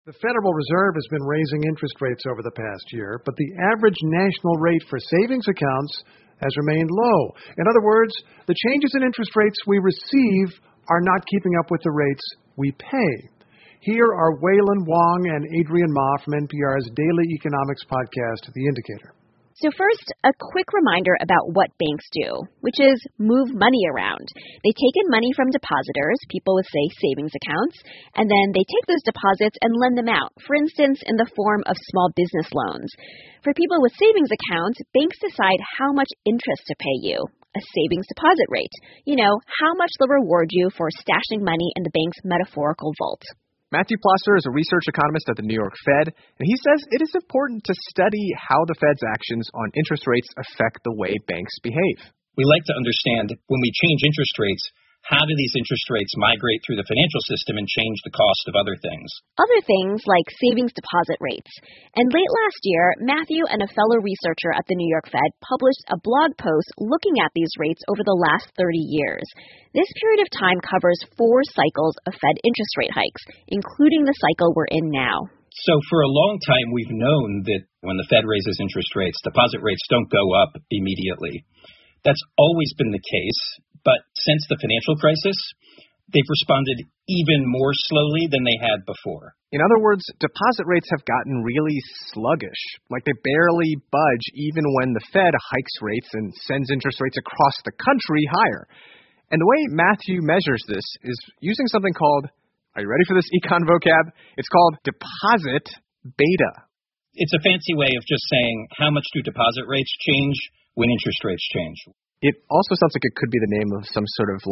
The Federal Reserve has been raising interest rates over the past year, but the average national rate for savings accounts has remained low. In other words, the changes in interest rates we receive are not keeping up with the rates we pay. Here are Wailin Wong and Adrian Ma from NPR's daily economics podcast, The Indicator. So first, a quick reminder about what banks do, which is move money around. They take in money from depositors, people with, say, savings accounts, and then they take those deposits and lend them out, for instance, in the form of small business loans. For people with savings accounts, banks decide how much interest to pay you, a savings deposit rate. You know, how much they'll reward you for stashing money in the bank's metaphorical vault. Matthew Plosser is a research economist at the New York Fed, and he says it is important to study how the Fed's actions on interest rates affect the way banks behave. We like to understand when we change interest rates, how do these interest rates migrate through the financial system and change the cost of other things? Other things like savings deposit rates. And late last year, Matthew and a fellow researcher at the New York Fed published a blog post looking at these rates over the last 30 years. This period of time covers 4 cycles of Fed interest rate hikes, including the cycle we're in now. So for a long time, we've known that when the Fed raises interest rates, deposit rates don't go up immediately. That's always been the case. But since the financial crisis, they've responded even more slowly than they had before. In other words, deposit rates have gotten really sluggish, like they barely budge even when the Fed hikes rates and sends interest rates across the country higher. And the way Matthew measures this is using something called, are you ready for this econ vocab? It's called deposit beta. It's a fancy way of just saying how much do deposit rates change when interest rates change. It also sounds like it could be the name of some sort of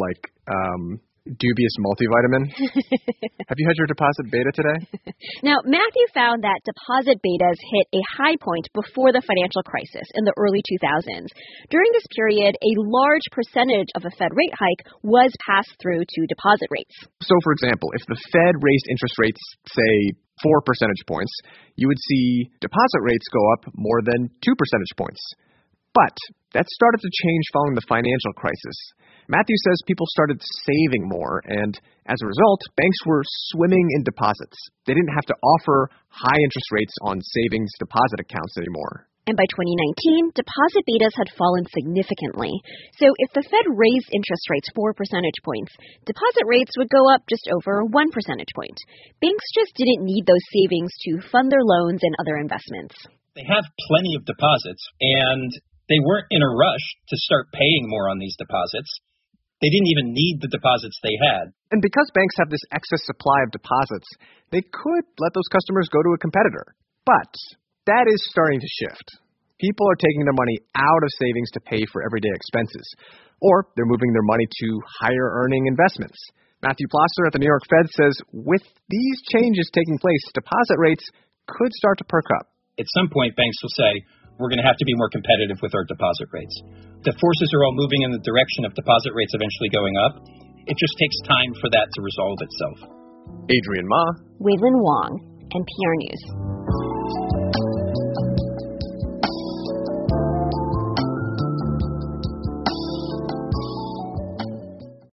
dubious multivitamin. Have you had your deposit beta today? Now, Matthew found that deposit betas hit a high point before the financial crisis in the early 2000s. During this period, a large percentage of a Fed rate hike was passed through to deposit rates. So, for example, if the Fed raised interest rates, say, 4 percentage points, you would see deposit rates go up more than 2 percentage points. But that started to change following the financial crisis. Matthew says people started saving more, and as a result, banks were swimming in deposits. They didn't have to offer high interest rates on savings deposit accounts anymore. And by 2019, deposit betas had fallen significantly. So if the Fed raised interest rates 4 percentage points, deposit rates would go up just over 1 percentage point. Banks just didn't need those savings to fund their loans and other investments. They have plenty of deposits, and they weren't in a rush to start paying more on these deposits. They didn't even need the deposits they had. And because banks have this excess supply of deposits, they could let those customers go to a competitor. But that is starting to shift. People are taking their money out of savings to pay for everyday expenses, or they're moving their money to higher-earning investments. Matthew Plosser at the New York Fed says with these changes taking place, deposit rates could start to perk up. At some point, banks will say, we're going to have to be more competitive with our deposit rates. The forces are all moving in the direction of deposit rates eventually going up. It just takes time for that to resolve itself. Adrian Ma. Wailin Wong, NPR News.